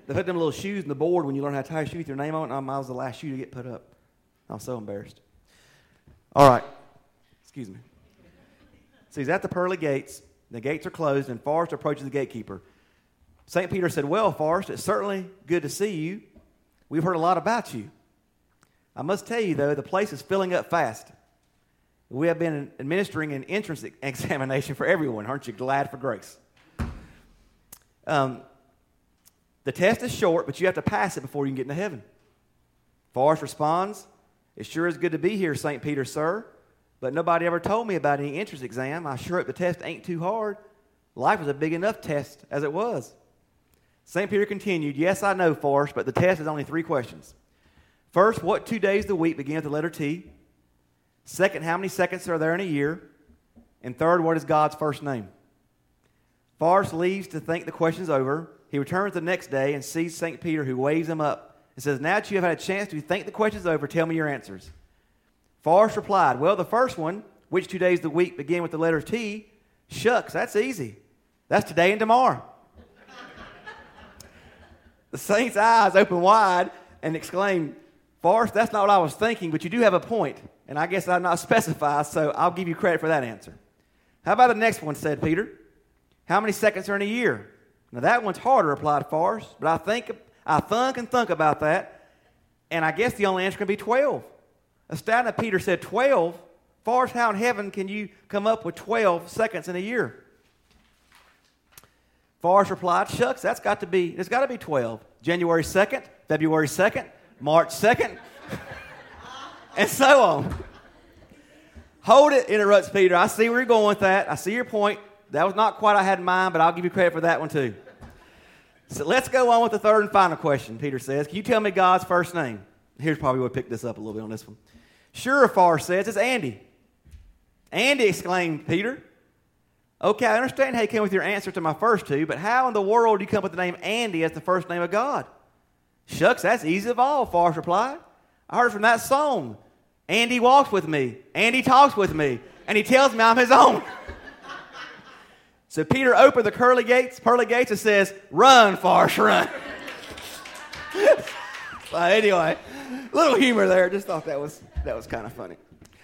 they put them little shoes in the board when you learn how to tie a shoe with your name on it, and I was the last shoe to get put up. I was so embarrassed. All right. Excuse me. So he's at the pearly gates. The gates are closed, and Forrest approaches the gatekeeper. St. Peter said, "Well, Forrest, it's certainly good to see you. We've heard a lot about you. I must tell you, though, the place is filling up fast. We have been administering an entrance examination for everyone. Aren't you glad for grace? The test is short, but you have to pass it before you can get into heaven." Forrest responds, "It sure is good to be here, St. Peter, sir. But nobody ever told me about any entrance exam. I sure hope the test ain't too hard. Life was a big enough test as it was." St. Peter continued, "Yes, I know, Forrest, but the test is only 3 questions. First, what 2 days of the week begin with the letter T? Second, how many seconds are there in a year? And third, what is God's first name?" Forrest leaves to think the questions over. He returns the next day and sees St. Peter, who waves him up and says, "Now that you have had a chance to think the questions over, tell me your answers." Forrest replied, "Well, the first one, which 2 days of the week begin with the letter T, shucks, that's easy. That's today and tomorrow." The saint's eyes open wide and exclaimed, "Forrest, that's not what I was thinking, but you do have a point, and I guess I'd not specify, so I'll give you credit for that answer." "How about the next one?" said Peter. "How many seconds are in a year?" "Now that one's harder," replied Forrest, "but I think about that, and I guess the only answer can be 12. Astounded, Peter said, 12? Forrest, how in heaven can you come up with 12 seconds in a year?" Forrest replied, "Shucks, there's got to be 12. January 2nd, February 2nd, March 2nd, and so on." "Hold it," interrupts Peter. "I see where you're going with that. I see your point. That was not quite what I had in mind, but I'll give you credit for that one too. So let's go on with the third and final question," Peter says. "Can you tell me God's first name?" Here's probably where we pick this up a little bit on this one. "Sure," Forrest says, "it's Andy." "Andy," exclaimed Peter. "Okay, I understand how you came with your answer to my first two, but how in the world do you come up with the name Andy as the first name of God?" "Shucks, that's easy of all," Forrest replied. "I heard from that song. Andy walks with me, Andy talks with me, and he tells me I'm his own." So Peter opened the pearly gates and says, "Run, Forrest, run." Anyway, a little humor there. Just thought that was kind of funny.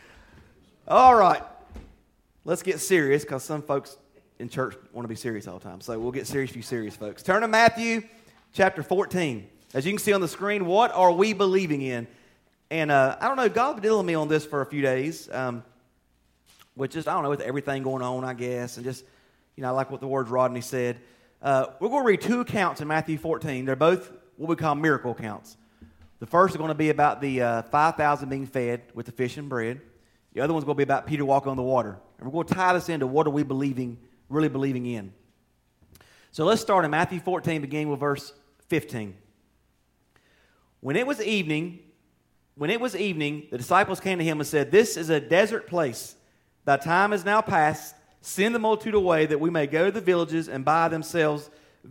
All right. Let's get serious, because some folks in church want to be serious all the time. So we'll get serious for you serious folks. Turn to Matthew chapter 14. As you can see on the screen, what are we believing in? And I don't know, God's been dealing with me on this for a few days, with just, I don't know, with everything going on, I guess, and just, I like what the words Rodney said. We're going to read 2 accounts in Matthew 14. They're both what we call miracle accounts. The first is going to be about the 5,000 being fed with the fish and bread. The other one's going to be about Peter walking on the water. And we're going to tie this into what are we really believing in. So let's start in Matthew 14, beginning with verse 15. When it was evening, the disciples came to him and said, "This is a desert place. Thy time is now past. Send the multitude away, that we may go to the villages and buy themselves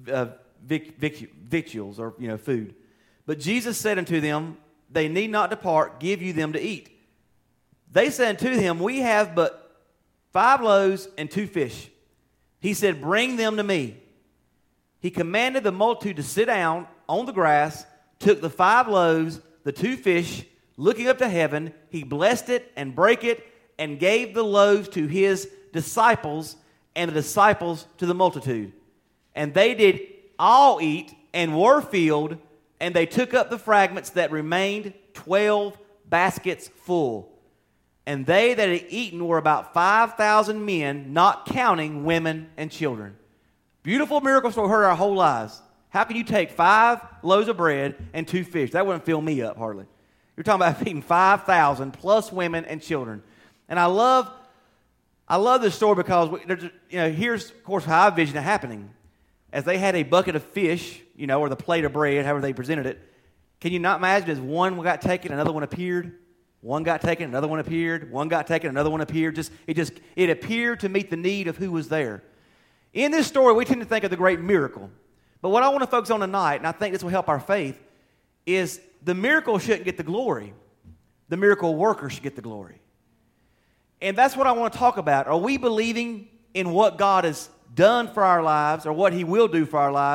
victuals," or food. But Jesus said unto them, "They need not depart. Give you them to eat." They said unto him, "We have but 5 loaves and 2 fish." He said, "Bring them to me." He commanded the multitude to sit down on the grass, took the 5 loaves, the 2 fish, looking up to heaven, he blessed it and brake it, and gave the loaves to his disciples, and the disciples to the multitude. And they did all eat and were filled, and they took up the fragments that remained, 12 baskets full. And they that had eaten were about 5,000 men, not counting women and children. Beautiful miracle story we heard our whole lives. How can you take 5 loaves of bread and 2 fish? That wouldn't fill me up hardly. You're talking about feeding 5,000 plus women and children. And I love this story because here's, of course, how I envision it happening. As they had a bucket of fish, or the plate of bread, however they presented it, can you not imagine as one got taken, another one appeared? One got taken, another one appeared. One got taken, another one appeared. It appeared to meet the need of who was there. In this story, we tend to think of the great miracle. But what I want to focus on tonight, and I think this will help our faith, is the miracle shouldn't get the glory. The miracle worker should get the glory. And that's what I want to talk about. Are we believing in what God has done for our lives or what he will do for our lives?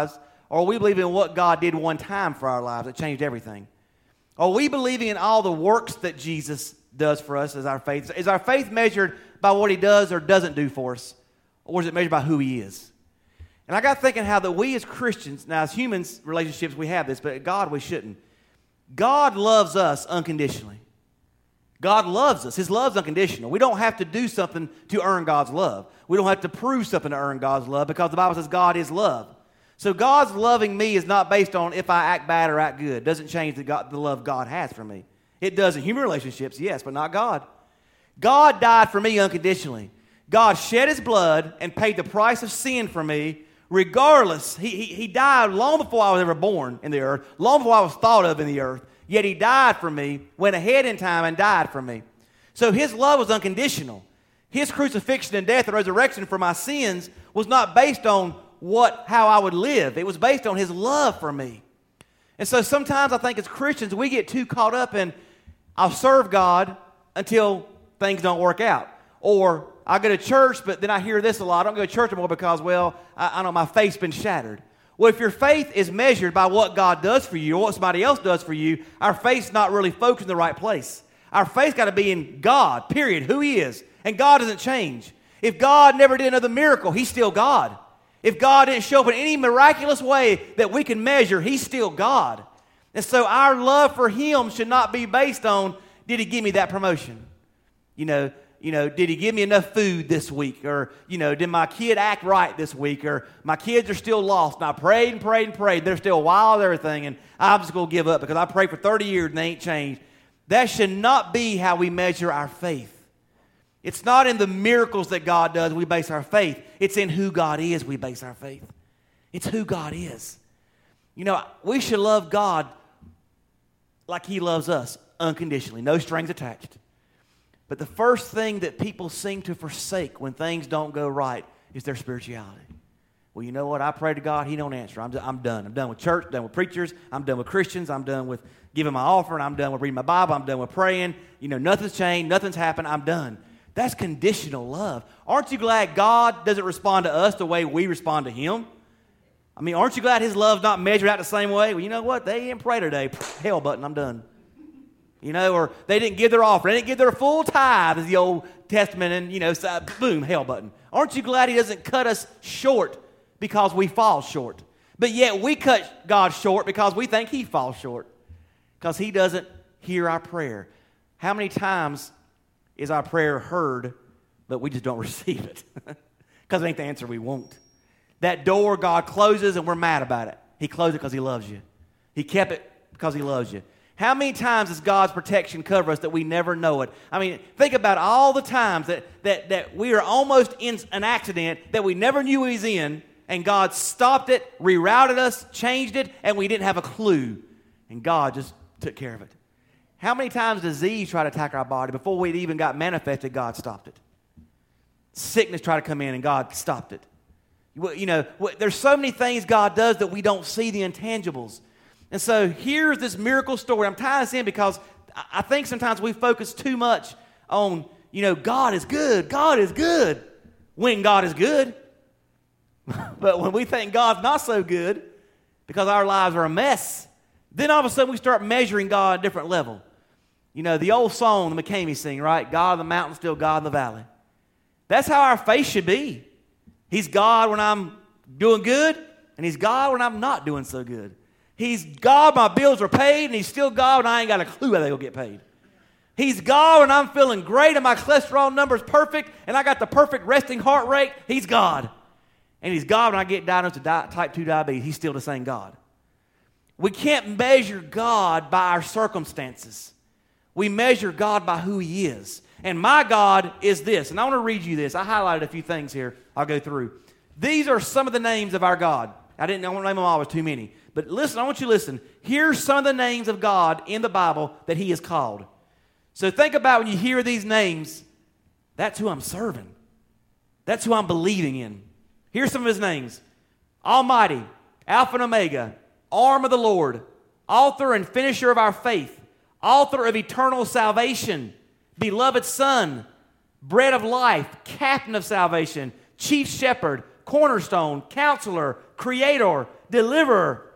Or are we believing in what God did one time for our lives that changed everything? Are we believing in all the works that Jesus does for us as our faith? Is our faith measured by what he does or doesn't do for us? Or is it measured by who he is? And I got thinking how that we as Christians, now as humans, relationships, we have this, but God, we shouldn't. God loves us unconditionally. God loves us. His love's unconditional. We don't have to do something to earn God's love. We don't have to prove something to earn God's love because the Bible says God is love. So God's loving me is not based on if I act bad or act good. It doesn't change the love God has for me. It does in human relationships, yes, but not God. God died for me unconditionally. God shed his blood and paid the price of sin for me regardless. He died long before I was ever born in the earth, long before I was thought of in the earth. Yet he died for me, went ahead in time and died for me. So his love was unconditional. His crucifixion and death and resurrection for my sins was not based on how I would live. It was based on his love for me. And so sometimes I think as Christians, we get too caught up in, I'll serve God until things don't work out. Or I go to church, but then I hear this a lot. I don't go to church anymore because, well, I know my faith's been shattered. Well, if your faith is measured by what God does for you or what somebody else does for you, our faith's not really focused in the right place. Our faith's got to be in God, period, who he is. And God doesn't change. If God never did another miracle, he's still God. If God didn't show up in any miraculous way that we can measure, he's still God. And so our love for him should not be based on, did he give me that promotion? Did he give me enough food this week? Or, did my kid act right this week? Or my kids are still lost. And I prayed and prayed and prayed. They're still wild and everything. And I'm just going to give up because I prayed for 30 years and they ain't changed. That should not be how we measure our faith. It's not in the miracles that God does we base our faith. It's in who God is we base our faith. It's who God is. We should love God like he loves us unconditionally, no strings attached. But the first thing that people seem to forsake when things don't go right is their spirituality. Well, you know what? I pray to God, he don't answer. I'm done. I'm done with church, done with preachers. I'm done with Christians. I'm done with giving my offering. I'm done with reading my Bible. I'm done with praying. Nothing's changed. Nothing's happened. I'm done. That's conditional love. Aren't you glad God doesn't respond to us the way we respond to him? I mean, aren't you glad his love's not measured out the same way? Well, you know what? They didn't pray today. Hell button, I'm done. Or they didn't give their offering. They didn't give their full tithe, as the Old Testament, and, boom, hell button. Aren't you glad he doesn't cut us short because we fall short? But yet we cut God short because we think he falls short because he doesn't hear our prayer. How many times is our prayer heard, but we just don't receive it because it ain't the answer we want? That door God closes and we're mad about it. He closed it because he loves you. He kept it because he loves you. How many times does God's protection cover us that we never know it? I mean, think about all the times that we are almost in an accident that we never knew we was in, and God stopped it, rerouted us, changed it, and we didn't have a clue. And God just took care of it. How many times does disease try to attack our body before we even got manifested? God stopped it. Sickness tried to come in, and God stopped it. There's so many things God does that we don't see the intangibles. And so here's this miracle story. I'm tying this in because I think sometimes we focus too much on, God is good. God is good when God is good. But when we think God's not so good because our lives are a mess, then all of a sudden we start measuring God at a different level. The old song the McCamey sing, right? God of the mountain, still God in the valley. That's how our faith should be. He's God when I'm doing good, and he's God when I'm not doing so good. He's God, my bills are paid, and he's still God when I ain't got a clue how they'll get paid. He's God when I'm feeling great and my cholesterol number's perfect and I got the perfect resting heart rate. He's God. And he's God when I get diagnosed with type 2 diabetes. He's still the same God. We can't measure God by our circumstances. We measure God by who he is. And my God is this. And I want to read you this. I highlighted a few things here. I'll go through. These are some of the names of our God. I want to name them all. It was too many. But listen, I want you to listen. Here's some of the names of God in the Bible that he is called. So think about when you hear these names, that's who I'm serving. That's who I'm believing in. Here's some of his names. Almighty, Alpha and Omega, Arm of the Lord, Author and Finisher of our faith, Author of eternal salvation, Beloved Son, Bread of life, Captain of salvation, Chief Shepherd, Cornerstone, Counselor, Creator, deliverer,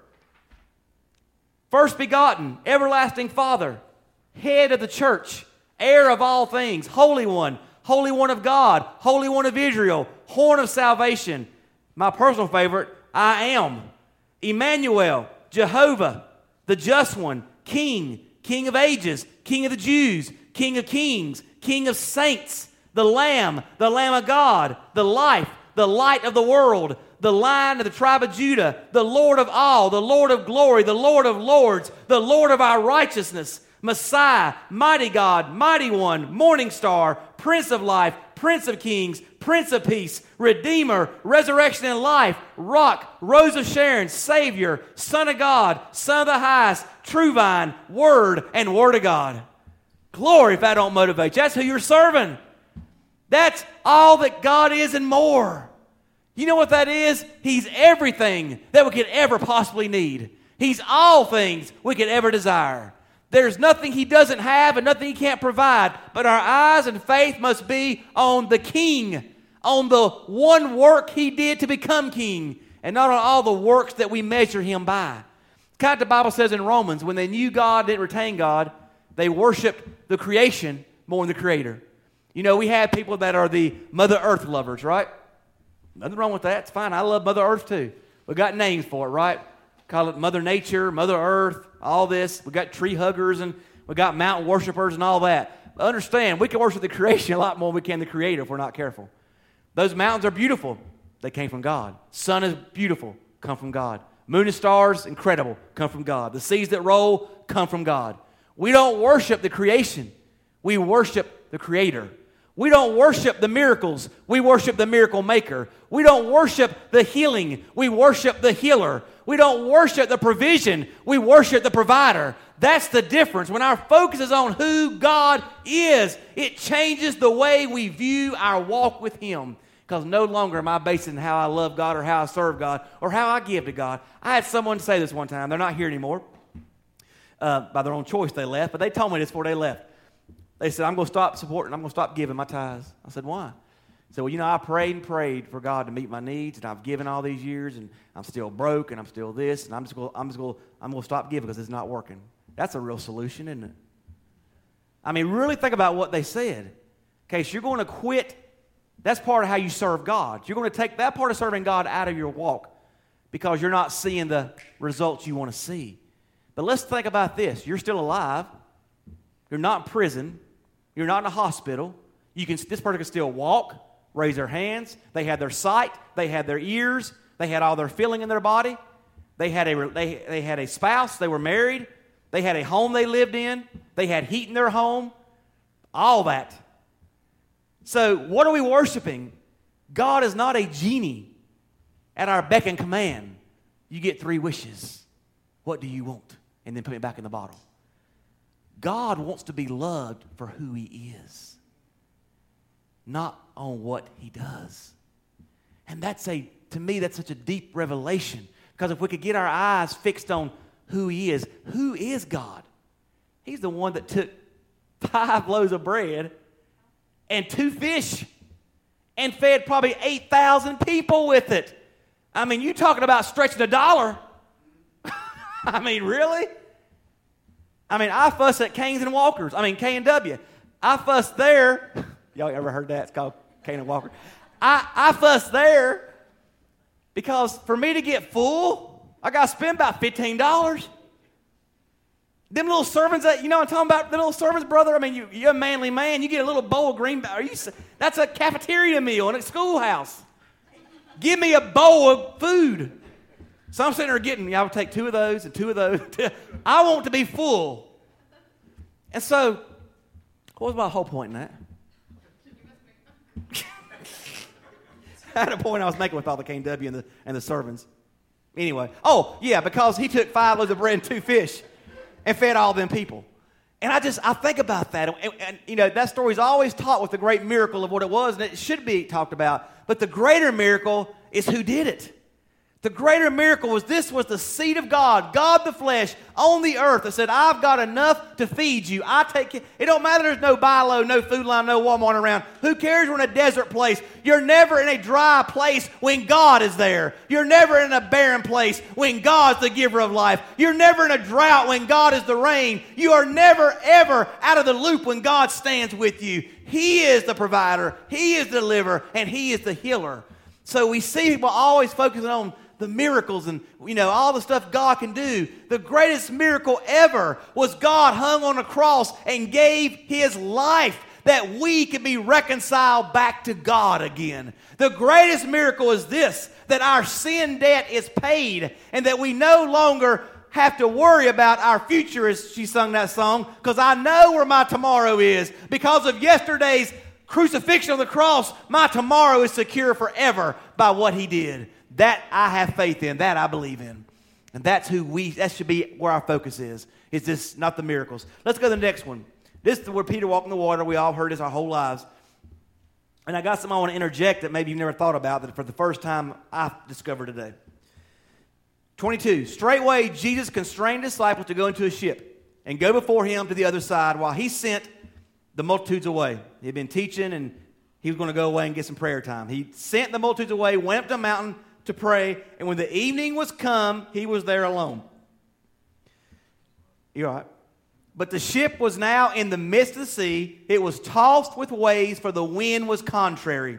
first begotten, everlasting Father, head of the church, heir of all things, Holy One of God, Holy One of Israel, horn of salvation. My personal favorite, I am. Emmanuel, Jehovah, the just one, King of ages, King of the Jews, King of kings, King of saints, the Lamb of God, the life, the light of the world, the Lion of the tribe of Judah, the Lord of all, the Lord of glory, the Lord of lords, the Lord of our righteousness, Messiah, mighty God, mighty one, morning star, Prince of life, Prince of kings, Prince of peace, Redeemer, resurrection and life, rock, rose of Sharon, Savior, Son of God, Son of the highest, true vine, Word, and Word of God. Glory if that don't motivate you. That's who you're serving. That's all that God is and more. You know what that is? He's everything that we could ever possibly need. He's all things we could ever desire. There's nothing He doesn't have and nothing He can't provide. But our eyes and faith must be on the King, on the one work He did to become King, and not on all the works that we measure Him by. Kind of the Bible says in Romans, when they knew God, didn't retain God, they worshiped the creation more than the Creator. You know, we have people that are the Mother Earth lovers, right? Nothing wrong with that. It's fine. I love Mother Earth too. We got names for it, right? Call it Mother Nature, Mother Earth, all this. We got tree huggers and we got mountain worshipers and all that. But understand, we can worship the creation a lot more than we can the Creator if we're not careful. Those mountains are beautiful. They came from God. Sun is beautiful. Come from God. Moon and stars, incredible. Come from God. The seas that roll come from God. We don't worship the creation. We worship the Creator. We don't worship the miracles. We worship the miracle maker. We don't worship the healing. We worship the healer. We don't worship the provision. We worship the provider. That's the difference. When our focus is on who God is, it changes the way we view our walk with Him. Because no longer am I basing how I love God or how I serve God or how I give to God. I had someone say this one time. They're not here anymore. By their own choice they left, but they told me this before they left. They said, I'm going to stop supporting, I'm going to stop giving my tithes. I said, why? He said, well, you know, I prayed and prayed for God to meet my needs, and I've given all these years, and I'm still broke, and I'm still this, and I'm going to stop giving because it's not working. That's a real solution, isn't it? I mean, really think about what they said. Okay, so you're going to quit. That's part of how you serve God. You're going to take that part of serving God out of your walk because you're not seeing the results you want to see. But let's think about this. You're still alive. You're not in prison. You're not in a hospital. This person can still walk, raise their hands. They had their sight. They had their ears. They had all their feeling in their body. They had a spouse. They were married. They had a home they lived in. They had heat in their home. All that. So what are we worshiping? God is not a genie at our beck and command. You get 3 wishes. What do you want? And then put it back in the bottle. God wants to be loved for who He is, not on what He does. And to me, that's such a deep revelation. Because if we could get our eyes fixed on who He is God? He's the one that took 5 loaves of bread and 2 fish and fed probably 8,000 people with it. I mean, you talking about stretching $1. I mean, really? I mean, I fuss at Canes and Walkers. I mean, K&W. I fuss there. Y'all ever heard that? It's called Cane and Walker. I fuss there because for me to get full, I got to spend about $15. Them little servants that, you know what I'm talking about? The little servants, brother. I mean, you're a manly man. You get a little bowl of greenbacks. That's a cafeteria meal in a schoolhouse. Give me a bowl of food. So I'm sitting there getting, I would take 2 of those and 2 of those. I want to be full. And so, what was my whole point in that? I had a point I was making with all the K&W and the servants. Anyway, because he took 5 loaves of bread and 2 fish and fed all them people. And I think about that. And you know, that story is always taught with the great miracle of what it was, and it should be talked about. But the greater miracle is who did it. The greater miracle was this was the seed of God, God the flesh, on the earth that said, I've got enough to feed you. I take it. It don't matter there's no Bi-Lo, no Food Line, no Walmart around. Who cares we're in a desert place? You're never in a dry place when God is there. You're never in a barren place when God's the giver of life. You're never in a drought when God is the rain. You are never, ever out of the loop when God stands with you. He is the provider. He is the deliverer, and He is the healer. So we see people always focusing on the miracles and, all the stuff God can do. The greatest miracle ever was God hung on a cross and gave His life that we could be reconciled back to God again. The greatest miracle is this, that our sin debt is paid and that we no longer have to worry about our future, as she sung that song, because I know where my tomorrow is. Because of yesterday's crucifixion on the cross, my tomorrow is secure forever by what He did. That I have faith in. That I believe in. And that should be where our focus is this, not the miracles. Let's go to the next one. This is where Peter walked in the water. We all heard this our whole lives. And I got something I want to interject that maybe you've never thought about that for the first time I discovered today. 22. Straightway Jesus constrained his disciples to go into a ship and go before him to the other side while he sent the multitudes away. He had been teaching and he was going to go away and get some prayer time. He sent the multitudes away, went up to the mountain to pray, and when the evening was come, he was there alone. You're all right. But the ship was now in the midst of the sea. It was tossed with waves, for the wind was contrary.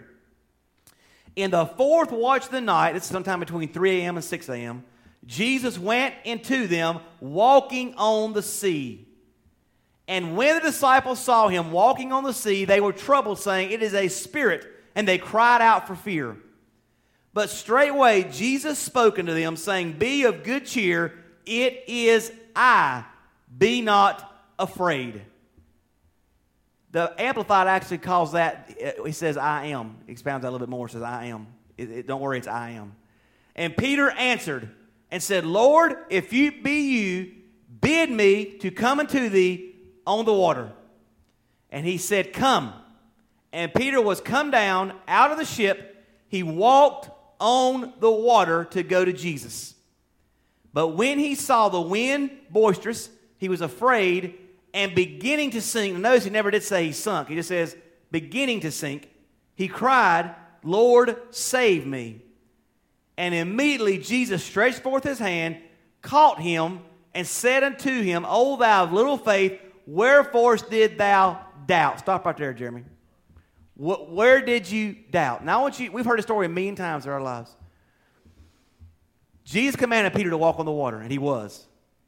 In the fourth watch of the night, it's sometime between 3 a.m. and 6 a.m., Jesus went into them walking on the sea. And when the disciples saw him walking on the sea, they were troubled, saying, It is a spirit, and they cried out for fear. But straightway Jesus spoke unto them, saying, Be of good cheer, it is I, be not afraid. The Amplified actually calls that, he says, I am. He expounds that a little bit more, says, I am. Don't worry, it's I am. And Peter answered and said, Lord, if you be you, bid me to come unto thee on the water. And he said, Come. And Peter was come down out of the ship. He walked on the water to go to Jesus. But when he saw the wind boisterous, he was afraid and beginning to sink. Notice he never did say he sunk. He just says beginning to sink. He cried, Lord, save me. And immediately Jesus stretched forth his hand, caught him, and said unto him, O thou of little faith, wherefore did thou doubt? Stop right there, Jeremy. Where did you doubt? Now, we've heard the story a million times in our lives. Jesus commanded Peter to walk on the water, and he was.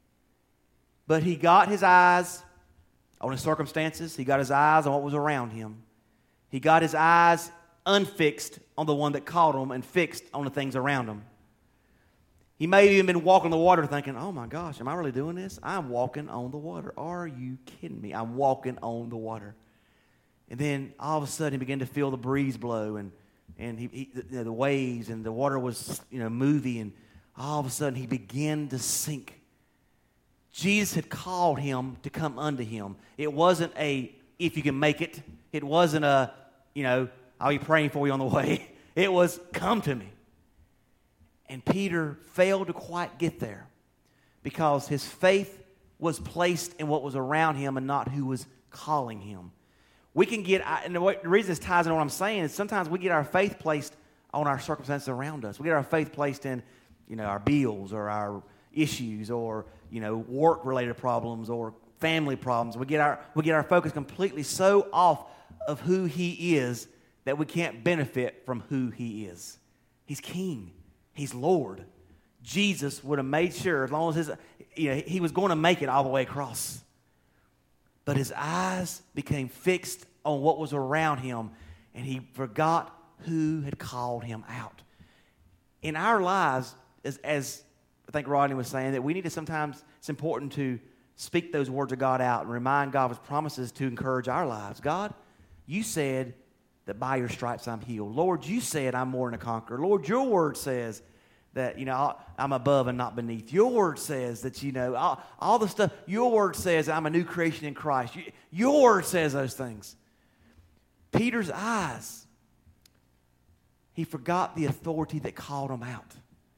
But he got his eyes on his circumstances. He got his eyes on what was around him. He got his eyes unfixed on the one that caught him and fixed on the things around him. He may have even been walking the water thinking, oh my gosh, am I really doing this? I'm walking on the water. Are you kidding me? I'm walking on the water. And then all of a sudden he began to feel the breeze blow and the waves and the water was moving, and all of a sudden he began to sink. Jesus had called him to come unto him. It wasn't a, if you can make it. It wasn't a, I'll be praying for you on the way. It was, come to me. And Peter failed to quite get there because his faith was placed in what was around him and not who was calling him. We can get, and the reason this ties into what I'm saying is sometimes we get our faith placed on our circumstances around us. We get our faith placed in, our bills or our issues or, work-related problems or family problems. We get our focus completely so off of who he is that we can't benefit from who he is. He's king. He's Lord. Jesus would have made sure, as long as he was going to make it all the way across. But his eyes became fixed on what was around him, and he forgot who had called him out. In our lives, as I think Rodney was saying, that we need to sometimes, it's important to speak those words of God out and remind God of his promises to encourage our lives. God, you said that by your stripes I'm healed. Lord, you said I'm more than a conqueror. Lord, your word says that, I'm above and not beneath. Your word says that, all the stuff. Your word says I'm a new creation in Christ. Your word says those things. Peter's eyes, he forgot the authority that called him out.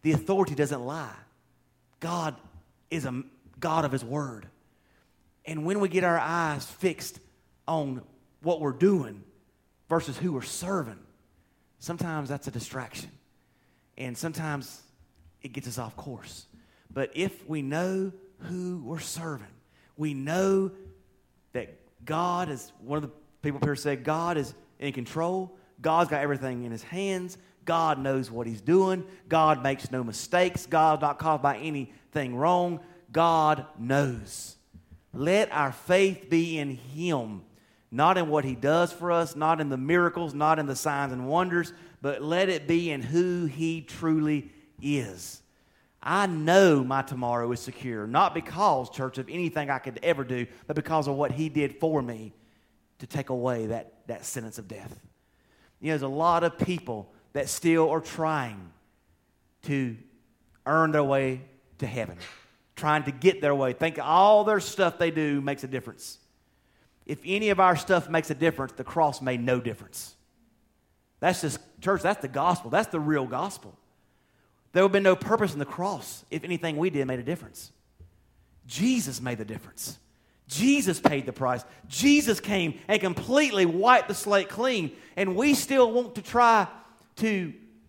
The authority doesn't lie. God is a God of his word. And when we get our eyes fixed on what we're doing versus who we're serving, sometimes that's a distraction. And sometimes it gets us off course. But if we know who we're serving, we know that God is, one of the people here said, God is in control. God's got everything in his hands. God knows what he's doing. God makes no mistakes. God's not caused by anything wrong. God knows. Let our faith be in him, not in what he does for us, not in the miracles, not in the signs and wonders, but let it be in who he truly is. I know my tomorrow is secure, not because, church, of anything I could ever do, but because of what he did for me to take away that sentence of death. You know, there's a lot of people that still are trying to earn their way to heaven, trying to get their way, think all their stuff they do makes a difference. If any of our stuff makes a difference, the cross made no difference. That's just, church, that's the gospel. That's the real gospel. There would have been no purpose in the cross if anything we did made a difference. Jesus made the difference. Jesus paid the price. Jesus came and completely wiped the slate clean. And we still want to try to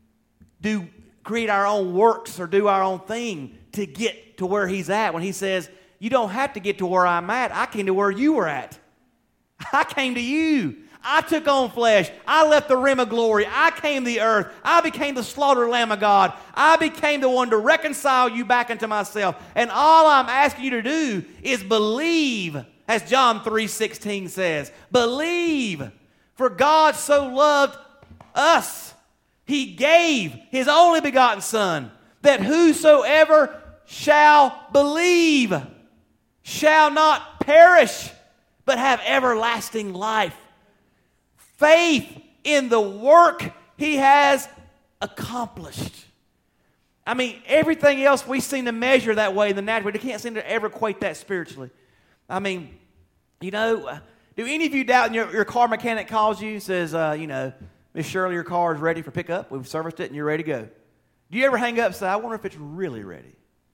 create our own works or do our own thing to get to where he's at. When he says, you don't have to get to where I'm at. I came to where you were at. I came to you. I took on flesh. I left the rim of glory. I came to the earth. I became the slaughtered Lamb of God. I became the one to reconcile you back into myself. And all I'm asking you to do is believe, as John 3:16 says. Believe. For God so loved us, he gave his only begotten Son, that whosoever shall believe shall not perish, but have everlasting life. Faith in the work he has accomplished. I mean, everything else we seem to measure that way in the natural. We can't seem to ever equate that spiritually. I mean, you know, do any of you doubt, and your car mechanic calls you and says, you know, Miss Shirley, your car is ready for pickup. We've serviced it and you're ready to go. Do you ever hang up and say, I wonder if it's really ready?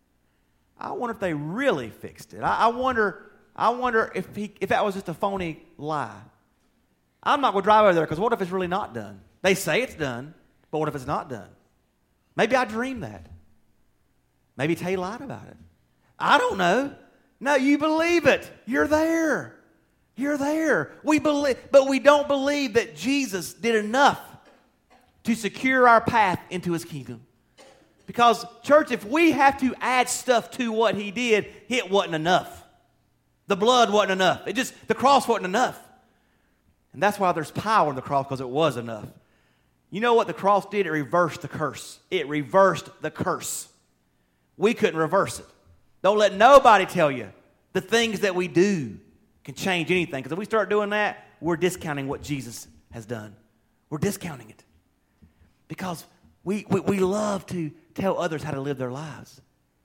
I wonder if they really fixed it. I wonder if that was just a phony lie. I'm not going to drive over there because what if it's really not done? They say it's done, but what if it's not done? Maybe I dreamed that. Maybe Tay lied about it. I don't know. No, you believe it. You're there. You're there. We believe, but we don't believe that Jesus did enough to secure our path into his kingdom. Because, church, if we have to add stuff to what he did, it wasn't enough. The blood wasn't enough. The cross wasn't enough. And that's why there's power in the cross, because it was enough. You know what the cross did? It reversed the curse. It reversed the curse. We couldn't reverse it. Don't let nobody tell you the things that we do can change anything. Because if we start doing that, we're discounting what Jesus has done. We're discounting it. Because we love to tell others how to live their lives.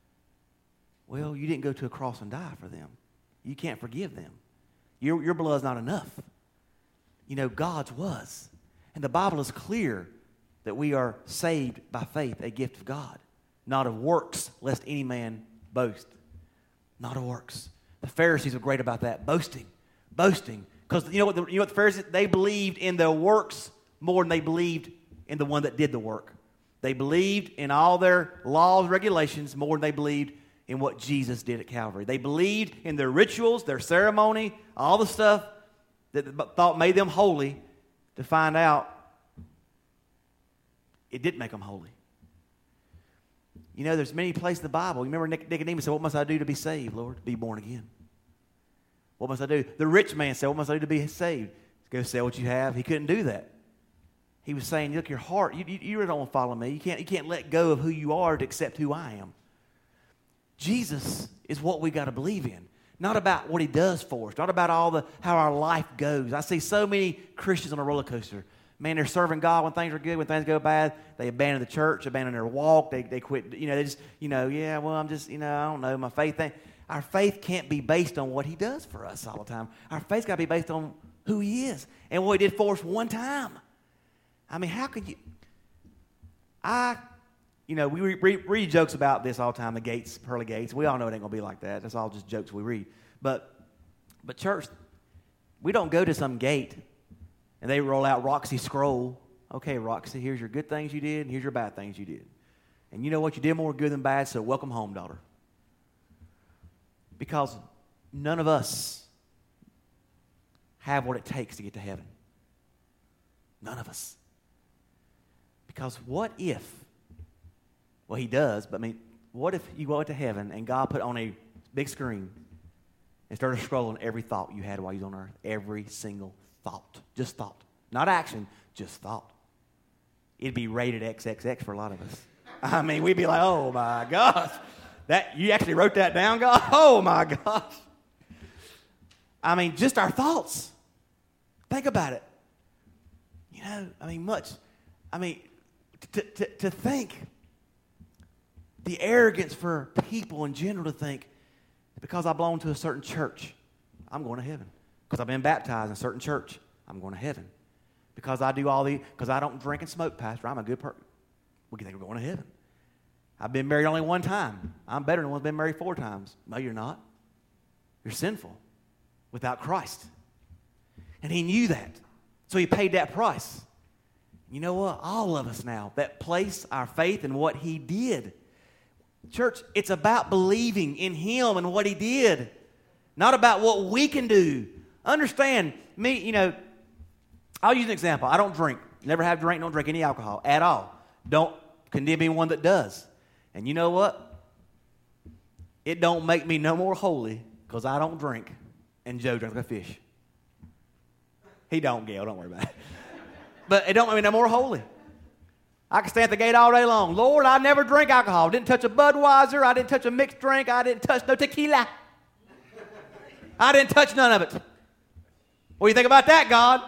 Well, you didn't go to a cross and die for them. You can't forgive them. Your blood's not enough. You know, God's was. And the Bible is clear that we are saved by faith, a gift of God, not of works, lest any man boast. Not of works. The Pharisees were great about that, boasting. Because you know what the Pharisees, they believed in their works more than they believed in the one that did the work. They believed in all their laws, regulations, more than they believed in what Jesus did at Calvary. They believed in their rituals, their ceremony, all the stuff that they thought made them holy, to find out it didn't make them holy. You know, there's many places in the Bible. You remember Nicodemus said, what must I do to be saved, Lord? To be born again. What must I do? The rich man said, what must I do to be saved? Go sell what you have. He couldn't do that. He was saying, look, your heart, you really don't want to follow me. You can't let go of who you are to accept who I am. Jesus is what we got to believe in. Not about what he does for us. Not about how our life goes. I see so many Christians on a roller coaster. Man, they're serving God when things are good. When things go bad, they abandon the church, abandon their walk. They quit. You know, they just, yeah, well, I'm just, I don't know, my faith thing. Our faith can't be based on what he does for us all the time. Our faith's got to be based on who he is and what he did for us one time. I mean, how could you? I we read jokes about this all the time, the gates, pearly gates. We all know it ain't going to be like that. That's all just jokes we read. But church, we don't go to some gate and they roll out Roxy scroll. Okay, Roxy, here's your good things you did and here's your bad things you did. And you know what? You did more good than bad, so welcome home, daughter. Because none of us have what it takes to get to heaven. None of us. Because what if, well, he does, but what if you go to heaven and God put on a big screen and started scrolling every thought you had while you was on earth? Every single thought. Just thought. Not action, just thought. It'd be rated XXX for a lot of us. We'd be like, oh my gosh. You actually wrote that down, God? Oh my gosh. Just our thoughts. Think about it. To think, the arrogance for people in general to think, because I belong to a certain church, I'm going to heaven. Because I've been baptized in a certain church, I'm going to heaven. Because I don't drink and smoke, Pastor, I'm a good person. We think we're going to heaven. I've been married only one time. I'm better than one who's been married 4 times. No, you're not. You're sinful without Christ. And he knew that. So he paid that price. You know what? All of us now that place our faith in what he did. Church, it's about believing in him and what he did. Not about what we can do. Understand, I'll use an example. I don't drink. Never have drank, don't drink any alcohol at all. Don't condemn anyone that does. And you know what? It don't make me no more holy because I don't drink and Joe drinks like a fish. He don't, Gail. Don't worry about it. But it don't make me no more holy. I can stay at the gate all day long. Lord, I never drink alcohol. Didn't touch a Budweiser. I didn't touch a mixed drink. I didn't touch no tequila. I didn't touch none of it. What do you think about that, God?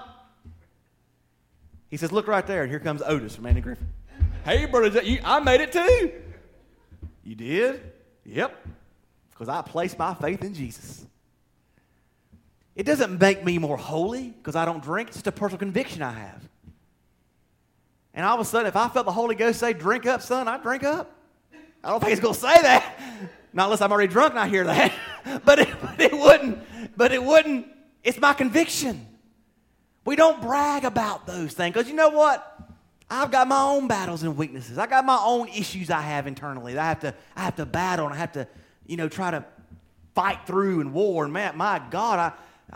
He says, look right there. And here comes Otis from Andy Griffin. Hey, brother, I made it too. You did? Yep. Because I placed my faith in Jesus. It doesn't make me more holy because I don't drink. It's just a personal conviction I have. And all of a sudden, if I felt the Holy Ghost say, drink up, son, I'd drink up. I don't think he's going to say that. Not unless I'm already drunk and I hear that. But it wouldn't. It's my conviction. We don't brag about those things because you know what? I've got my own battles and weaknesses. I got my own issues I have internally that I have to battle and I have to, try to fight through and war. And man, my God,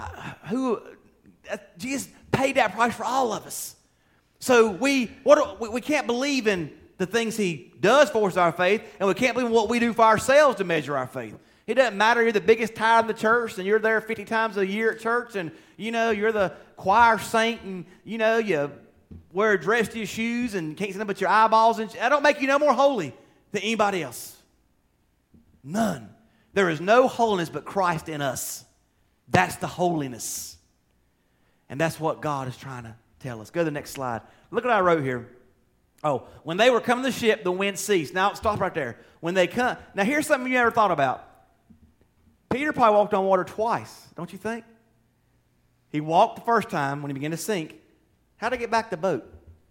Jesus paid that price for all of us. So we can't believe in the things he does for us, our faith, and we can't believe in what we do for ourselves to measure our faith. It doesn't matter you're the biggest tithe in the church and you're there 50 times a year at church and, you're the choir saint and, you wear a dress to your shoes and can't see nothing but your eyeballs. And that don't make you no more holy than anybody else. None. There is no holiness but Christ in us. That's the holiness. And that's what God is trying to tell us. Go to the next slide. Look what I wrote here. Oh, when they were coming to the ship, the wind ceased. Now, stop right there. When they come. Now, here's something you never thought about. Peter probably walked on water twice, don't you think? He walked the first time when he began to sink. How'd they get back to the boat?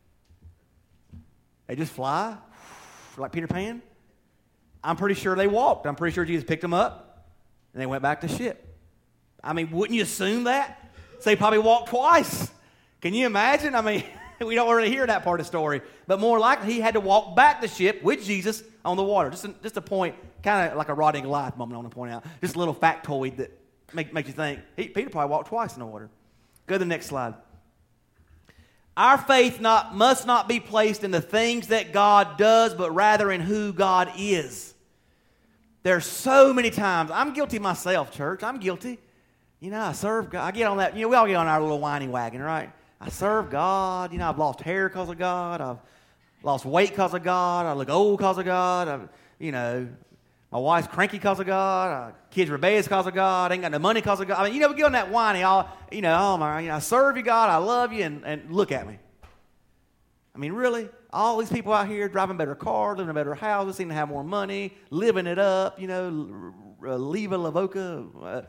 They just fly like Peter Pan? I'm pretty sure they walked. I'm pretty sure Jesus picked them up and they went back to the ship. Wouldn't you assume that? So they probably walked twice. Can you imagine? We don't really hear that part of the story. But more likely, he had to walk back the ship with Jesus on the water. Just a point, kind of like a rotting life moment I want to point out. Just a little factoid that makes you think. Peter probably walked twice in the water. Go to the next slide. Our faith must not be placed in the things that God does, but rather in who God is. There's so many times. I'm guilty myself, church. I'm guilty. I serve God. I get on that. We all get on our little whiny wagon, right? I serve God. I've lost hair because of God. I've lost weight because of God. I look old because of God. My wife's cranky because of God. Kids rebellious because of God. Ain't got no money because of God. We get on that whiny. I serve you, God. I love you, and look at me. Really? All these people out here driving better cars, living in better houses, seem to have more money, living it up. Viva La Voca,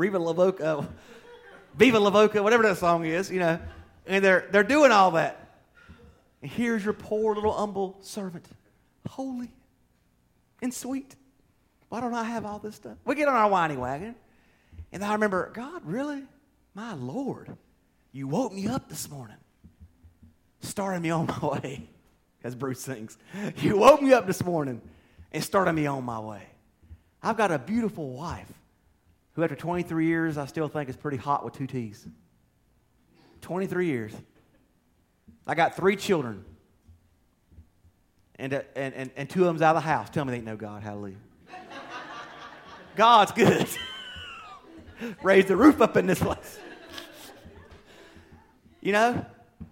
Viva La Voca, whatever that song is. And they're doing all that. And here's your poor little humble servant, holy and sweet. Why don't I have all this stuff? We get on our whiny wagon. And I remember, God, really? My Lord, you woke me up this morning, started me on my way, as Bruce sings. You woke me up this morning and started me on my way. I've got a beautiful wife who after 23 years I still think is pretty hot with 2 T's. 23 years. I got 3 children. And 2 of them's out of the house. Tell me they ain't no God. Hallelujah. God's good. Raise the roof up in this place. You know,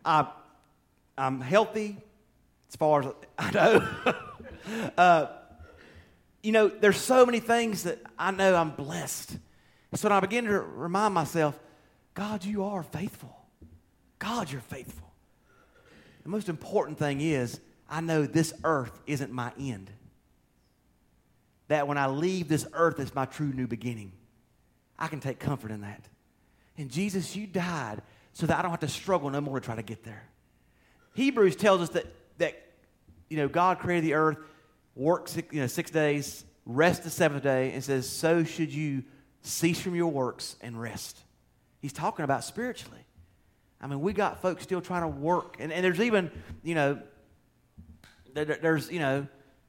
I'm healthy as far as I know. You know, there's so many things that I know I'm blessed. So when I begin to remind myself, God, you are faithful. God, you're faithful. The most important thing is, I know this earth isn't my end. That when I leave this earth, it's my true new beginning. I can take comfort in that. And Jesus, you died so that I don't have to struggle no more to try to get there. Hebrews tells us that you know, God created the earth, worked 6 days, rest the 7th day, and says, so should you cease from your works and rest. He's talking about spiritually. I mean, we got folks still trying to work. And there's even, you know, there's, you know,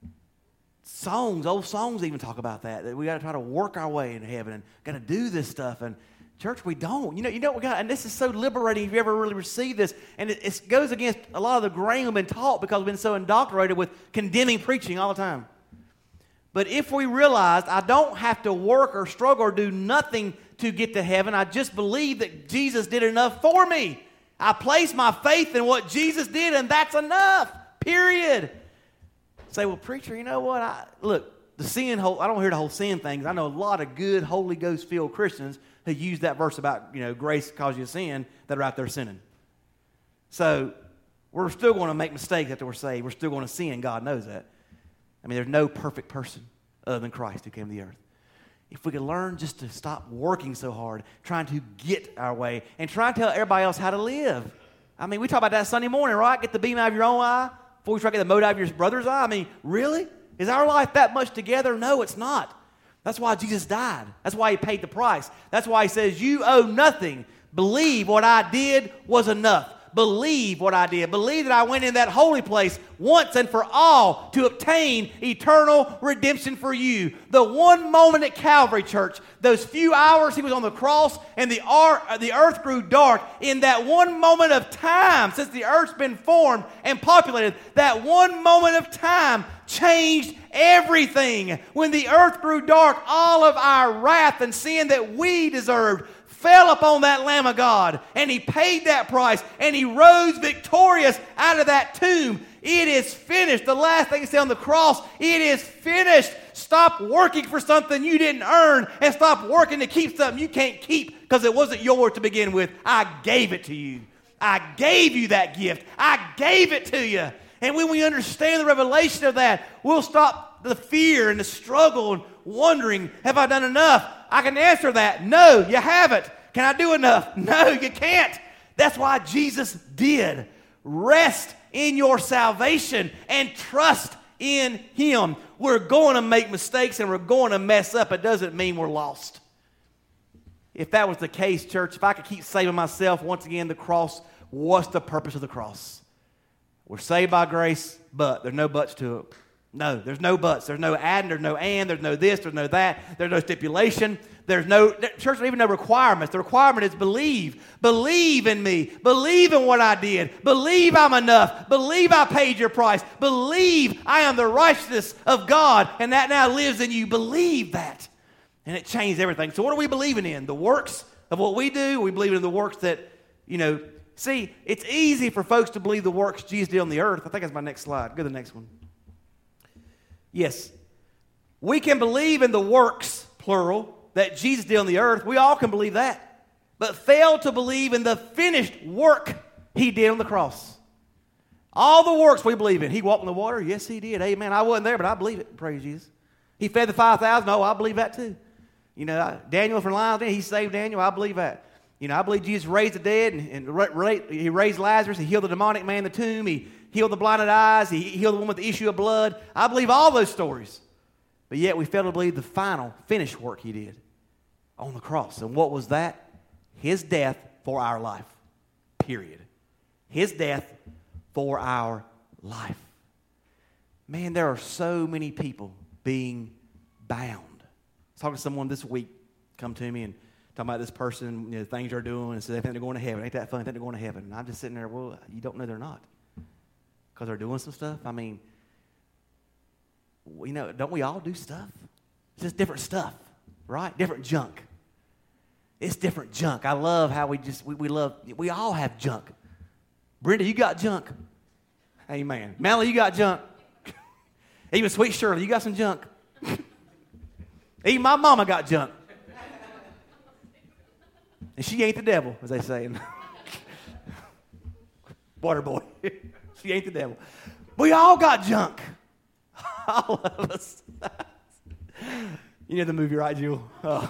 songs, old songs even talk about that we got to try to work our way into heaven and got to do this stuff. And church, we don't. You know what we got, and this is so liberating if you ever really receive this. And it goes against a lot of the grain we've been taught because we've been so indoctrinated with condemning preaching all the time. But if we realize I don't have to work or struggle or do nothing to get to heaven, I just believe that Jesus did enough for me. I place my faith in what Jesus did, and that's enough, period. Say, well, preacher, you know what? Look, the sin, I don't hear the whole sin thing. I know a lot of good Holy Ghost-filled Christians who use that verse about, you know, grace causes you to sin, that are out there sinning. So we're still going to make mistakes after we're saved. We're still going to sin. God knows that. I mean, there's no perfect person other than Christ who came to the earth. If we could learn just to stop working so hard, trying to get our way, and try to tell everybody else how to live. I mean, we talk about that Sunday morning, right? Get the beam out of your own eye before we try to get the mote out of your brother's eye. I mean, really? Is our life that much together? No, it's not. That's why Jesus died. That's why he paid the price. That's why he says, you owe nothing. Believe what I did was enough. Believe what I did. Believe that I went in that holy place once and for all to obtain eternal redemption for you. The one moment at Calvary, church, those few hours he was on the cross and the earth grew dark, in that one moment of time since the earth's been formed and populated, that one moment of time changed everything. When the earth grew dark, all of our wrath and sin that we deserved fell upon that Lamb of God, and he paid that price, and he rose victorious out of that tomb. It is finished. The last thing he said on the cross, it is finished. Stop working for something you didn't earn, and stop working to keep something you can't keep because it wasn't yours to begin with. I gave it to you. I gave you that gift. I gave it to you. And when we understand the revelation of that, we'll stop the fear and the struggle and wondering, have I done enough? I can answer that. No, you haven't. Can I do enough? No, you can't. That's why Jesus did. Rest in your salvation and trust in him. We're going to make mistakes and we're going to mess up. It doesn't mean we're lost. If that was the case, church, if I could keep saving myself, once again, the cross, what's the purpose of the cross? We're saved by grace, but there's no buts to it. No, there's no buts. There's no add, there's no and, there's no this, there's no that, there's no stipulation. There's no, church, even no requirements. The requirement is believe. Believe in me. Believe in what I did. Believe I'm enough. Believe I paid your price. Believe I am the righteousness of God, and that now lives in you. Believe that. And it changed everything. So what are we believing in? The works of what we do? We believe in the works that, you know, see, it's easy for folks to believe the works Jesus did on the earth. I think that's my next slide. Go to the next one. Yes. We can believe in the works, plural, that Jesus did on the earth. We all can believe that. But fail to believe in the finished work he did on the cross. All the works we believe in. He walked in the water. Yes, he did. Amen. I wasn't there, but I believe it. Praise Jesus. He fed the 5,000. Oh, I believe that too. You know, Daniel from lions, he saved Daniel. I believe that. You know, I believe Jesus raised the dead and he raised Lazarus. He healed the demonic man in the tomb. He healed the blinded eyes. He healed the woman with the issue of blood. I believe all those stories. But yet we fail to believe the final, finished work he did on the cross. And what was that? His death for our life. Period. His death for our life. Man, there are so many people being bound. I was talking to someone this week, come to me and talking about this person, things they're doing, and so they think they're going to heaven. Ain't that fun? They think they're going to heaven. And I'm just sitting there, well, you don't know they're not. Because they're doing some stuff. I mean, don't we all do stuff? It's just different stuff, right? Different junk. It's different junk. I love how we all have junk. Brenda, you got junk. Amen. Melanie, you got junk. Even Sweet Shirley, you got some junk. Even my mama got junk. And she ain't the devil, as they say. Water boy. She ain't the devil. We all got junk. All of us. You know the movie, right, Jewel? Oh.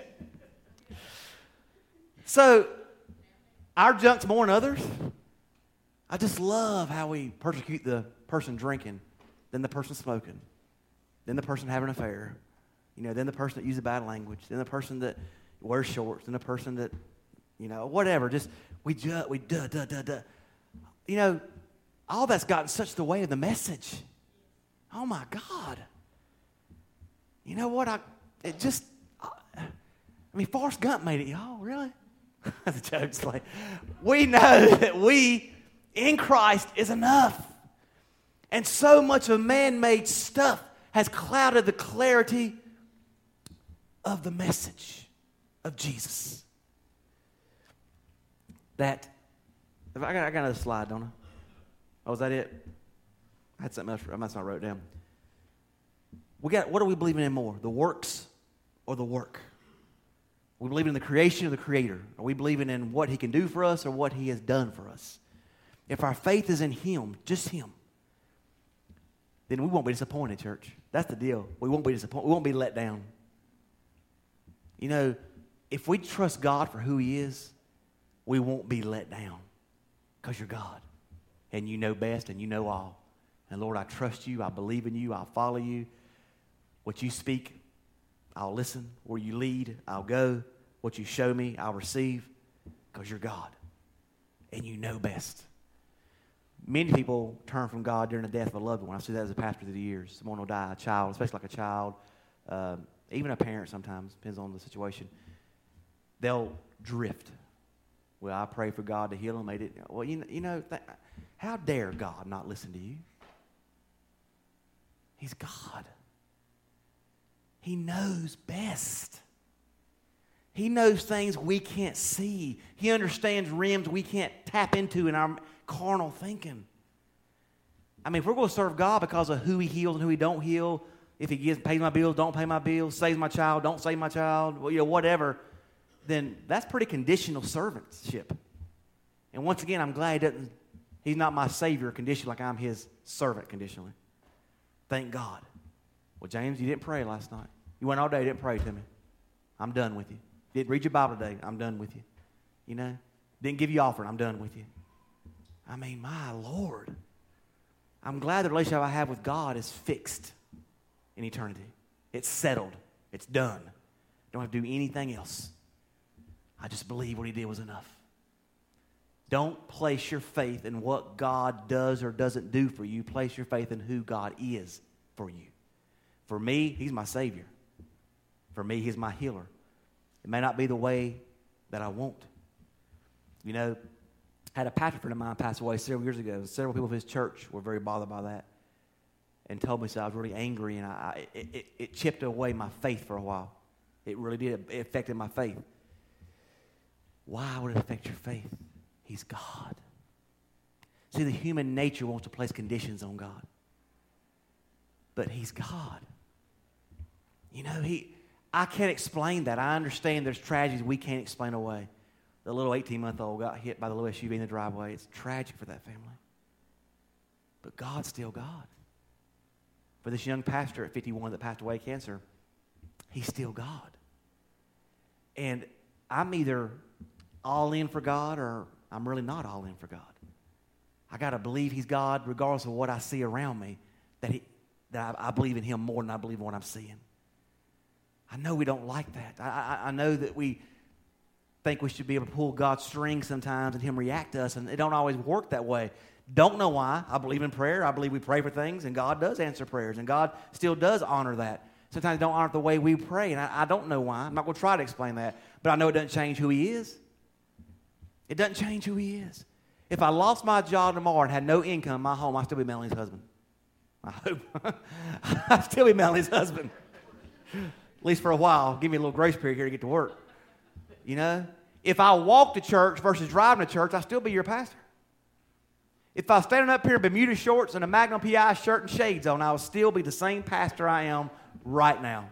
So, our junk's more than others. I just love how we persecute the person drinking, then the person smoking, then the person having an affair, then the person that uses bad language, then the person that wears shorts, then the person that, whatever. Just, we duh. All that's gotten such the way of the message. Oh, my God. You know what? Forrest Gump made it, y'all, really? That's a joke. It's like, we know that we, in Christ, is enough. And so much of man-made stuff has clouded the clarity of the message of Jesus. I got another slide, don't I? Oh, is that it? I had something else. I must not wrote it down. What are we believing in more? The works or the work? Are we believing in the creation of the Creator? Are we believing in what He can do for us or what He has done for us? If our faith is in Him, just Him, then we won't be disappointed, church. That's the deal. We won't be disappointed. We won't be let down. If we trust God for who He is, we won't be let down because you're God. And you know best and you know all. And Lord, I trust You. I believe in You. I'll follow You. What You speak, I'll listen. Where You lead, I'll go. What You show me, I'll receive because you're God. And You know best. Many people turn from God during the death of a loved one. I see that as a pastor through the years. Someone will die, a child, especially like a child, even a parent sometimes, depends on the situation. They'll drift. Well, I pray for God to heal them. Well, how dare God not listen to you? He's God. He knows best. He knows things we can't see. He understands realms we can't tap into in our carnal thinking. If we're going to serve God because of who He heals and who He don't heal, if He pays my bills, don't pay my bills, saves my child, don't save my child, whatever, then that's pretty conditional servantship. And once again, I'm glad He's not my Savior conditionally like I'm His servant conditionally. Thank God. Well, James, you didn't pray last night. You went all day, didn't pray to me. I'm done with you. Didn't read your Bible today. I'm done with you. Didn't give you offering. I'm done with you. My Lord. I'm glad the relationship I have with God is fixed in eternity. It's settled. It's done. Don't have to do anything else. I just believe what He did was enough. Don't place your faith in what God does or doesn't do for you. Place your faith in who God is for you. For me, He's my Savior. For me, He's my healer. It may not be the way that I want. I had a pastor friend of mine pass away several years ago. Several people of his church were very bothered by that and told me so. I was really angry, and it chipped away my faith for a while. It really did. It affected my faith. Why would it affect your faith? He's God. See, the human nature wants to place conditions on God. But He's God. I can't explain that. I understand there's tragedies we can't explain away. The little 18-month-old got hit by the little SUV in the driveway. It's tragic for that family. But God's still God. For this young pastor at 51 that passed away of cancer, He's still God. And I'm either all in for God or I'm really not all in for God. I got to believe he's God regardless of what I see around me, that I believe in him more than I believe in what I'm seeing. I know we don't like that. I know that we think we should be able to pull God's strings sometimes and him react to us, and it don't always work that way. Don't know why. I believe in prayer. I believe we pray for things, and God does answer prayers, and God still does honor that. Sometimes he don't honor it the way we pray, and I don't know why. I'm not going to try to explain that, but I know it doesn't change who he is. It doesn't change who he is. If I lost my job tomorrow and had no income in my home, I'd still be Melanie's husband. I hope. I'd still be Melanie's husband. At least for a while. Give me a little grace period here to get to work. You know? If I walk to church versus driving to church, I'd still be your pastor. If I was standing up here in Bermuda shorts and a Magnum PI shirt and shades on, I would still be the same pastor I am right now.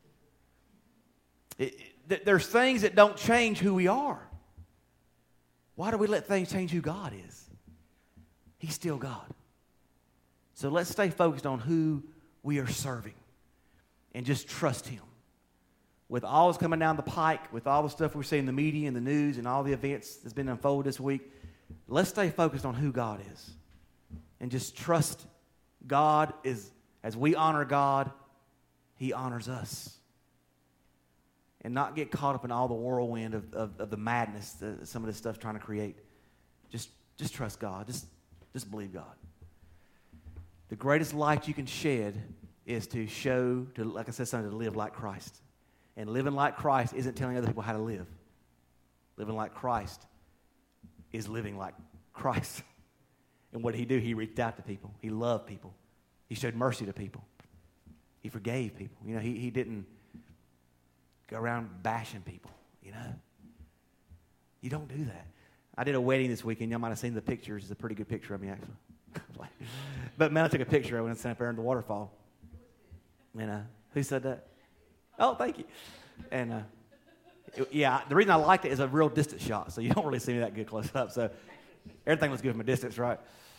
There's things that don't change who we are. Why do we let things change who God is? He's still God. So let's stay focused on who we are serving and just trust him. With all that's coming down the pike, with all the stuff we're seeing in the media and the news and all the events that's been unfolded this week, let's stay focused on who God is and just trust God is, as we honor God, he honors us. And not get caught up in all the whirlwind of the madness that some of this stuff's trying to create. Just trust God. Just believe God. The greatest light you can shed is to show, like I said, something to live like Christ. And living like Christ isn't telling other people how to live. Living like Christ is living like Christ. And what did he do? He reached out to people. He loved people. He showed mercy to people. He forgave people. You know, he didn't go around bashing people, you know. You don't do that. I did a wedding this weekend. Y'all might have seen the pictures. It's a pretty good picture of me, actually. But Mel took a picture of it and sent up there in the waterfall. And who said that? Oh, thank you. And yeah, the reason I liked it is a real distant shot, so you don't really see me that good close up. So everything looks good from a distance, right?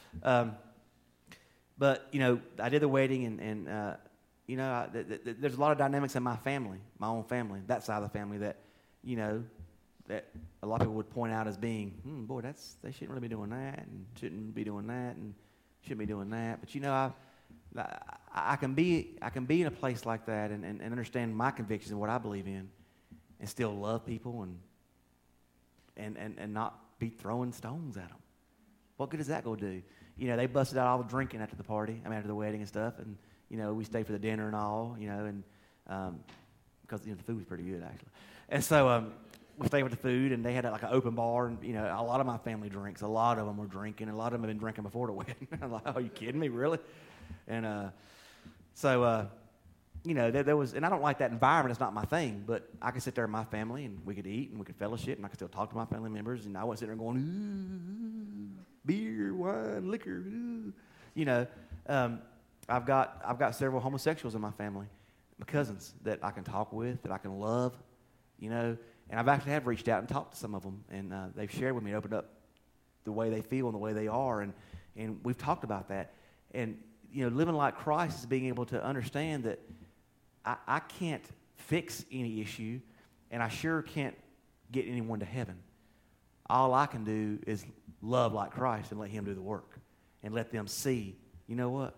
But you know, I did the wedding, and you know, there's a lot of dynamics in my family, my own family, that side of the family that, you know, that a lot of people would point out as being, boy, they shouldn't really be doing that, and shouldn't be doing that, and shouldn't be doing that. But you know, I can be in a place like that and understand my convictions and what I believe in, and still love people and not be throwing stones at them. What good is that going to do? You know, they busted out all the drinking after the party, after the wedding and stuff, and you know, we stayed for the dinner and all, you know, and because, you know, the food was pretty good, actually. And so we stayed with the food, and they had like an open bar, and, you know, a lot of my family drinks. A lot of them were drinking, and a lot of them have been drinking before the wedding. I'm like, oh, are you kidding me, really? And so, you know, there was, and I don't like that environment. It's not my thing, but I could sit there with my family, and we could eat, and we could fellowship, and I could still talk to my family members, and I wasn't sitting there going, ooh, beer, wine, liquor, ooh. You know, I've got several homosexuals in my family, my cousins that I can talk with, that I can love, you know, and I've actually have reached out and talked to some of them, and they've shared with me, opened up the way they feel and the way they are, and we've talked about that. And, you know, living like Christ is being able to understand that I can't fix any issue, and I sure can't get anyone to heaven. All I can do is love like Christ and let him do the work and let them see, you know what?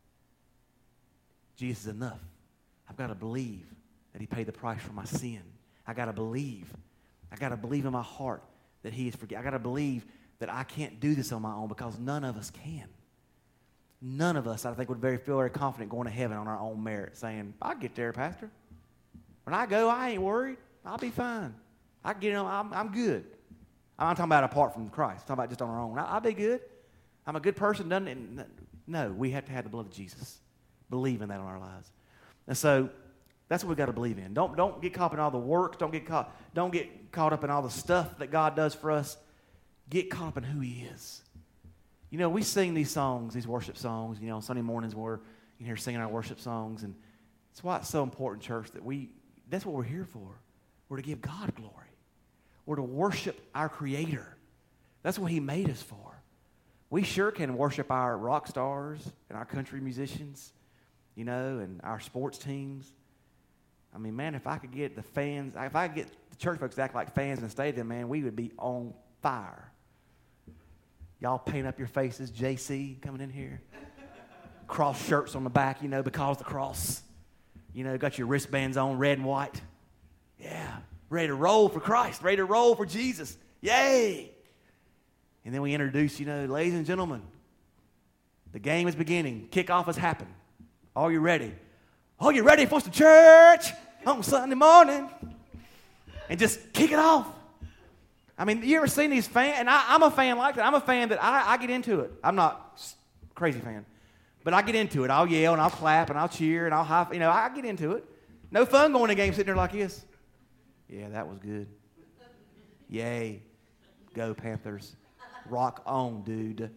Jesus is enough. I've got to believe that he paid the price for my sin. I got to believe. I got to believe in my heart that he is forgiven. I got to believe that I can't do this on my own because none of us can. None of us, I think, would feel very confident going to heaven on our own merit, saying, I'll get there, Pastor. When I go, I ain't worried. I'll be fine. I get I'm good. I'm not talking about apart from Christ. I'm talking about just on our own. I'll be good. I'm a good person. No, we have to have the blood of Jesus. Believe in that in our lives. And so that's what we've got to believe in. Don't get caught up in all the works. Don't get caught up in all the stuff that God does for us. Get caught up in who he is. You know, we sing these songs, these worship songs, you know, on Sunday mornings we're in here singing our worship songs, and that's why it's so important, church, that that's what we're here for. We're to give God glory. We're to worship our Creator. That's what he made us for. We sure can worship our rock stars and our country musicians, you know, and our sports teams. I mean, man, if I could get the church folks to act like fans in the stadium, man, we would be on fire. Y'all paint up your faces. JC coming in here. Cross shirts on the back, because the cross. Got your wristbands on, red and white. Yeah, ready to roll for Christ, ready to roll for Jesus. Yay! And then we introduce, ladies and gentlemen, the game is beginning. Kickoff has happened. Are you ready? Are you ready for some church on Sunday morning? And just kick it off. I mean, you ever seen these fans? And I'm a fan like that. I'm a fan that I get into it. I'm not a crazy fan. But I get into it. I'll yell and I'll clap and I'll cheer and I'll I get into it. No fun going to a game sitting there like this. Yeah, that was good. Yay. Go Panthers. Rock on, dude.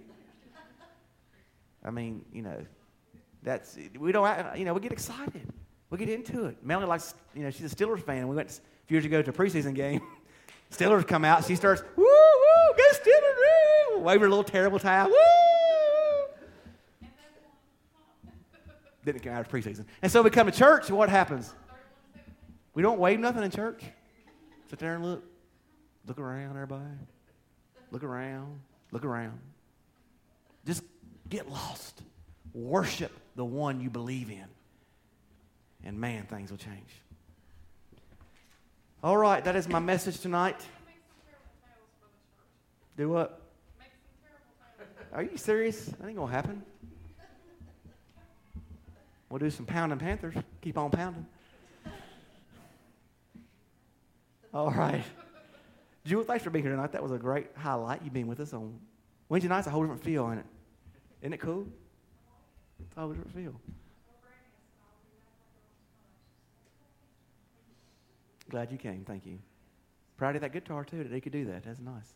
I mean, we get excited. We get into it. Melanie likes, she's a Steelers fan. We went a few years ago to a preseason game. Steelers come out. She starts, woo, woo, go Steelers, woo. Wave her little terrible towel, woo. Didn't come out of preseason. And so we come to church, and what happens? We don't wave nothing in church. Sit there and look. Look around, everybody. Look around. Look around. Just get lost. Worship the one you believe in. And man, things will change. All right, that is my message tonight. Do what? Are you serious? That ain't going to happen. We'll do some pounding Panthers. Keep on pounding. All right. Jewel, thanks for being here tonight. That was a great highlight. You've been with us on Wednesday nights. A whole different feel in it. Isn't it cool? It's a whole different feel. Glad you came. Thank you. Proud of that guitar, too, that he could do that. That's nice.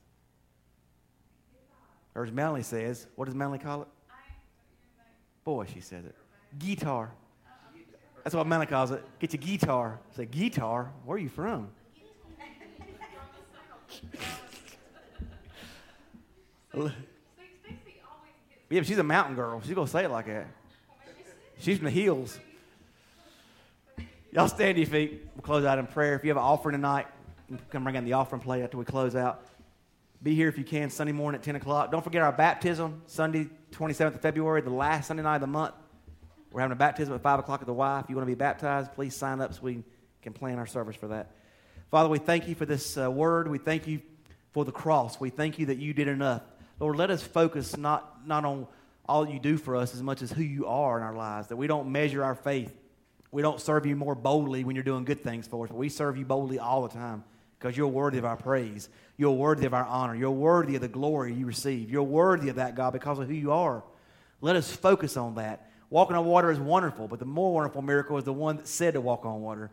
Or as Melanie says, what does Melanie call it? Boy, she says it. Guitar. That's what Melanie calls it. Get your guitar. Say, guitar? Where are you from? Yeah, but she's a mountain girl. She's going to say it like that. She's from the hills. Y'all stand to your feet. We'll close out in prayer. If you have an offering tonight, come bring in the offering plate after we close out. Be here if you can Sunday morning at 10 o'clock. Don't forget our baptism, Sunday, 27th of February, the last Sunday night of the month. We're having a baptism at 5 o'clock at the Y. If you want to be baptized, please sign up so we can plan our service for that. Father, we thank you for this word. We thank you for the cross. We thank you that you did enough. Lord, let us focus not on all you do for us as much as who you are in our lives, that we don't measure our faith. We don't serve you more boldly when you're doing good things for us, but we serve you boldly all the time because you're worthy of our praise. You're worthy of our honor. You're worthy of the glory you receive. You're worthy of that, God, because of who you are. Let us focus on that. Walking on water is wonderful, but the more wonderful miracle is the one that said to walk on water.